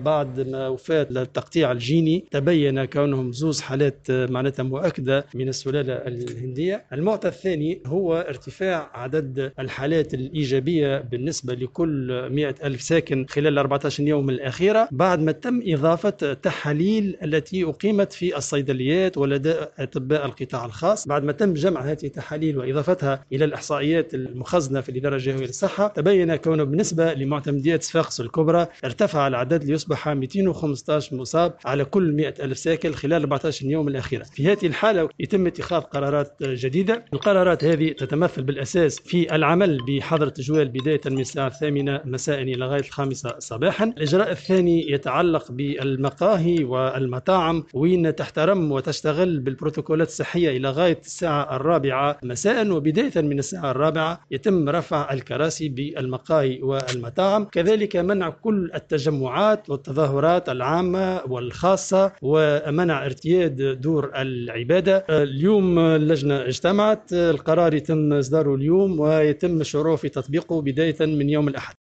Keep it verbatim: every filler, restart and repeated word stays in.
بعد ما وفاة التقطيع الجيني تبين كونهم زوز حالات معناتها مؤكدة من السلالة الهندية. المعطى الثاني هو ارتفاع عدد الحالات الإيجابية بالنسبة لكل مئة ألف ساكن خلال الأربعة عشر يوم الأخيرة، بعد ما تم إضافة تحاليل التي أقيمت في الصيدليات ولدى أطباء القطاع الخاص. بعد ما تم جمع هذه التحاليل وإضافتها إلى الإحصائيات المخزنة في الإدارة الجهوية للصحة، تبين كونه بالنسبة لمعتمديات صفاقس الكبرى ارتفع العدد ليصبح مئتين وخمسة عشر مصاب على كل مئة ألف ساكن خلال أربعة عشر يوم الأخيرة. في هذه الحالة يتم اتخاذ قرارات جديدة. القرارات هذه تتمثل بالأساس في العمل بحظر التجوال بداية من الساعة الثامنة مساء إلى غاية الخامسة صباحا. الإجراء الثاني يتعلق بالمقاهي والمطاعم، وين تحترم وتشتغل بالبروتوكولات الصحية إلى غاية الساعة الرابعة مساء، وبداية من الساعة الرابعة يتم رفع الكراسي بالمقاهي والمطاعم. كذلك منع كل التجمعات والتظاهرات العامة والخاصة، ومنع ارتياد دور العبادة. اليوم اللجنة اجتمعت، القرار يتم إصداره اليوم ويتم الشروع في تطبيقه بداية من يوم الأحد.